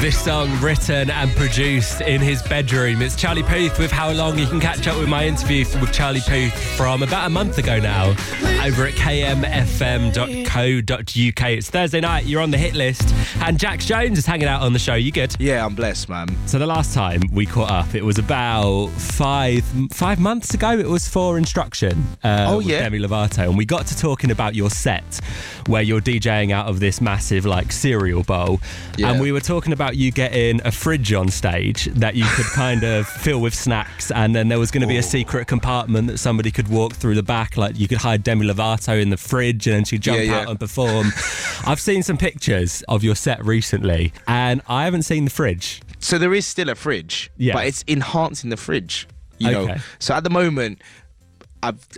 This song written and produced in his bedroom. It's Charlie Puth with How Long. You can catch up with my interview with Charlie Puth from about a month ago now over at kmfm.co.uk. It's Thursday night, you're on the hit list, and Jax Jones is hanging out on the show. You good? Yeah, I'm blessed, man. So the last time we caught up, it was about five months ago. It was for Instruction with Demi Lovato, and we got to talking about your set where you're DJing out of this massive like cereal bowl, and we were talking about you getting a fridge on stage that you could kind of fill with snacks, and then there was going to be a secret compartment that somebody could walk through the back, like you could hide Demi Lovato in the fridge and then she'd jump out and perform. I've seen some pictures of your set recently and I haven't seen the fridge. So there is still a fridge, but it's enhancing the fridge, you know. So at the moment, I've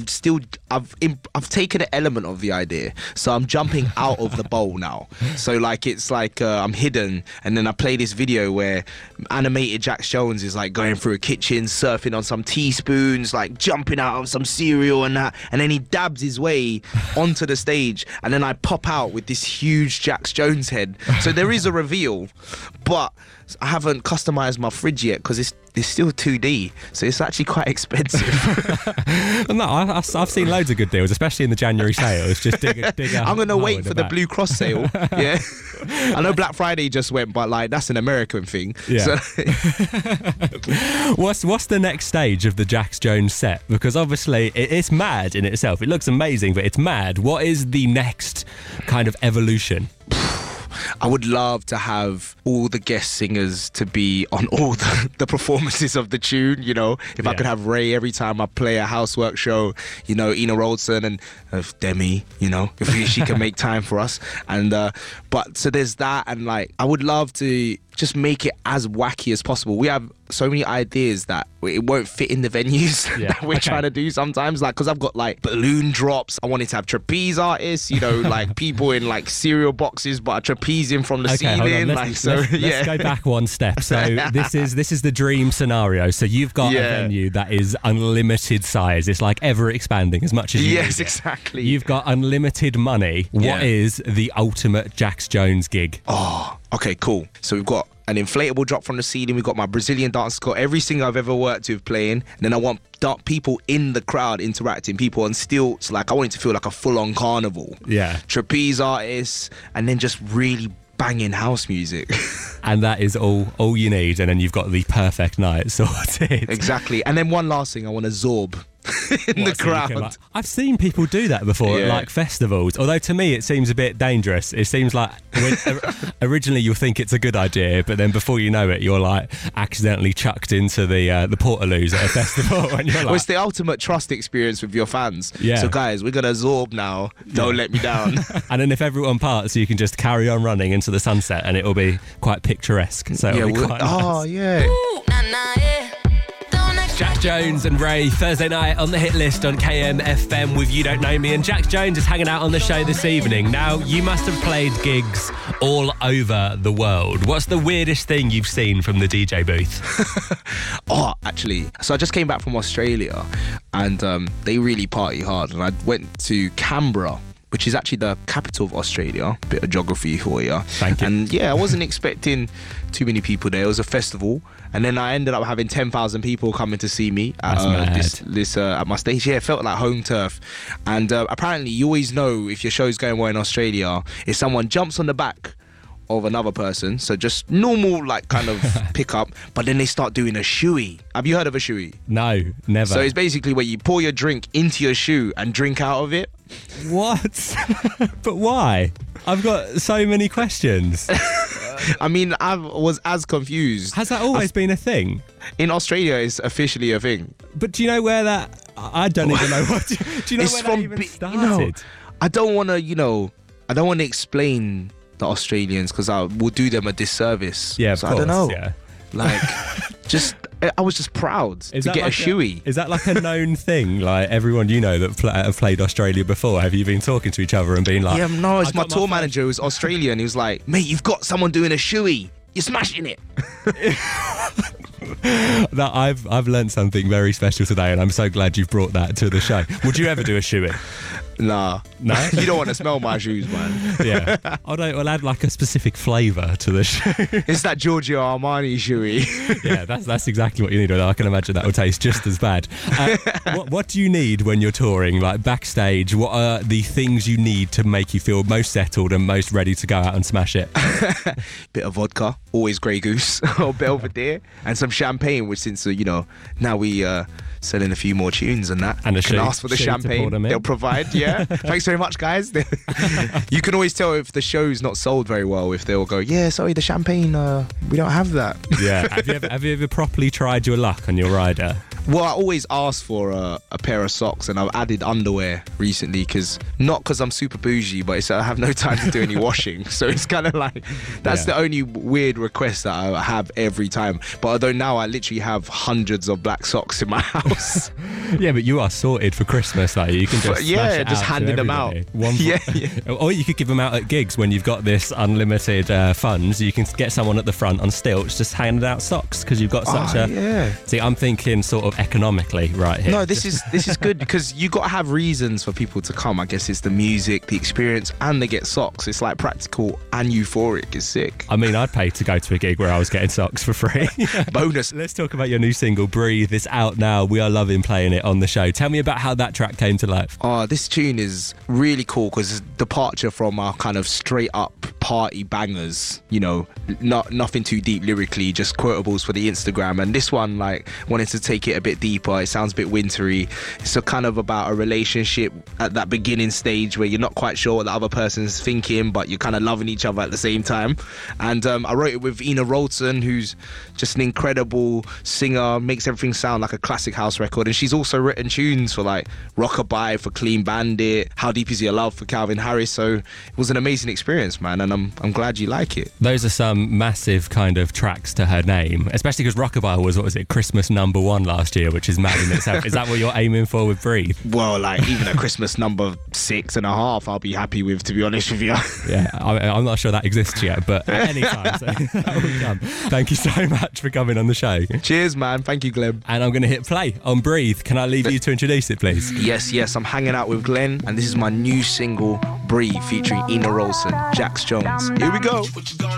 taken an element of the idea, so I'm jumping out of the bowl now. So like it's like I'm hidden, and then I play this video where animated Jax Jones is like going through a kitchen, surfing on some teaspoons, like jumping out of some cereal and that, and then he dabs his way onto the stage, and then I pop out with this huge Jax Jones head. So there is a reveal, but I haven't customized my fridge yet because it's still 2D, so it's actually quite expensive. No, I've seen loads of good deals, especially in the January sales. Just dig I'm going to wait for the Blue Cross sale. Yeah, I know Black Friday just went, but like that's an American thing. Yeah. So what's the next stage of the Jax Jones set? Because obviously it's mad in itself. It looks amazing, but it's mad. What is the next kind of evolution? I would love to have all the guest singers to be on all the performances of the tune, you know. If I could have Ray every time I play a Housework show, you know, Ina Rolson and Demi, you know, if she can make time for us. And but so there's that, and like I would love to just make it as wacky as possible. We have so many ideas that it won't fit in the venues that we're trying to do sometimes. Like, because I've got like balloon drops. I wanted to have trapeze artists, you know, like people in like cereal boxes, but are trapezing from the ceiling. Let's go back one step. So this is the dream scenario. So you've got a venue that is unlimited size. It's like ever expanding as much as you need. Yes, exactly. You've got unlimited money. What is the ultimate Jax Jones gig? Oh, okay, cool. So we've got an inflatable drop from the ceiling. We've got my Brazilian dance squad, every singer I've ever worked with playing. And then I want people in the crowd interacting, people on stilts. Like I want it to feel like a full-on carnival. Yeah. Trapeze artists, and then just really banging house music. And that is all you need. And then you've got the perfect night sorted. Exactly. And then one last thing, I want a Zorb in the crowd. I've seen people do that before at like festivals, although to me it seems a bit dangerous. It seems like originally you'll think it's a good idea, but then before you know it you're like accidentally chucked into the portaloos at a festival and you're like, well, it's the ultimate trust experience with your fans. So guys, we're gonna Zorb now, don't let me down. And then if everyone parts, you can just carry on running into the sunset and it'll be quite picturesque. So it'll be quite nice. Jax Jones and Ray, Thursday night on the hit list on KMFM with You Don't Know Me. And Jax Jones is hanging out on the show this evening. Now, you must have played gigs all over the world. What's the weirdest thing you've seen from the DJ booth? Actually, so I just came back from Australia and they really party hard. And I went to Canberra, which is actually the capital of Australia. Bit of geography for you. Thank you. And I wasn't expecting too many people there. It was a festival, and then I ended up having 10,000 people coming to see me at at my stage. Yeah, it felt like home turf. And apparently, you always know if your show's going well in Australia if someone jumps on the back of another person, so just normal like kind of pick up, but then they start doing a shoey. Have you heard of a shoey? No, never. So it's basically where you pour your drink into your shoe and drink out of it. What? But why? I've got so many questions. I mean, I was as confused. Has that always been a thing? In Australia, it's officially a thing. But do you know where that... I don't even know what... Do you know it's where from that even started? I don't want to explain the Australians because I will do them a disservice. Yeah, of so course, I don't know. Yeah. Like, I was just proud to get a shoey. Is that like a known thing? Like everyone you know that have played Australia before, have you been talking to each other and been like... Yeah, no, it's my tour manager who's Australian. He was like, mate, you've got someone doing a shoey. You're smashing it. That I've learned something very special today, and I'm so glad you've brought that to the show. Would you ever do a shoey? Nah. No? You don't want to smell my shoes, man. Yeah. I'll add like a specific flavour to the shoe. It's that Giorgio Armani shoey. Yeah, that's exactly what you need. I can imagine that will taste just as bad. What do you need when you're touring? Like backstage, what are the things you need to make you feel most settled and most ready to go out and smash it? Bit of vodka, always Grey Goose or Belvedere, and some champagne, which since, now we selling a few more tunes and that. And can ask for the champagne. They'll provide, yeah. Thanks very much, guys. You can always tell if the show's not sold very well, if they'll go, yeah, sorry, the champagne, we don't have that. Yeah. Have you ever properly tried your luck on your rider? Well, I always ask for a pair of socks, and I've added underwear recently not because I'm super bougie, but I have no time to do any washing. So it's kind of like, that's the only weird request that I have every time. But although now I literally have hundreds of black socks in my house. Yeah, but you are sorted for Christmas, though. You can just handing them out. Or you could give them out at gigs when you've got this unlimited funds. You can get someone at the front on stilts just handing out socks because you've got such See, I'm thinking sort of economically right here. No, this is good because you got to have reasons for people to come. I guess it's the music, the experience, and they get socks. It's like practical and euphoric. It's sick. I mean, I'd pay to go to a gig where I was getting socks for free. Bonus. Let's talk about your new single, Breathe. It's out now. We are loving playing it on the show. Tell me about how that track came to life. This tune is really cool because it's a departure from our kind of straight up party bangers, nothing too deep lyrically, just quotables for the Instagram. And this one, like, wanted to take it a bit deeper. It sounds a bit wintry. It's a kind of about a relationship at that beginning stage where you're not quite sure what the other person's thinking, but you're kind of loving each other at the same time. And I wrote it with Ina Rolton, who's just an incredible singer, makes everything sound like a classic house record. And she's also written tunes for like Rockabye, for Clean Bandit, How Deep Is Your Love for Calvin Harris. So it was an amazing experience, man, and I'm glad you like it. Those are some massive kind of tracks to her name, especially because Rockabye was, Christmas number 1 last year, which is mad in itself. Is that what you're aiming for with Breathe? Well, like even at Christmas number 6.5, I'll be happy with, to be honest with you. Yeah, I'm not sure that exists yet, but at any time, so that will come. Thank you so much for coming on the show. Cheers, man. Thank you, Glenn. And I'm going to hit play on Breathe. Can I leave you to introduce it, please? Yes. I'm hanging out with Glenn, and this is my new single, Breathe, featuring Ina Rolton, Jax Jones. Here we go.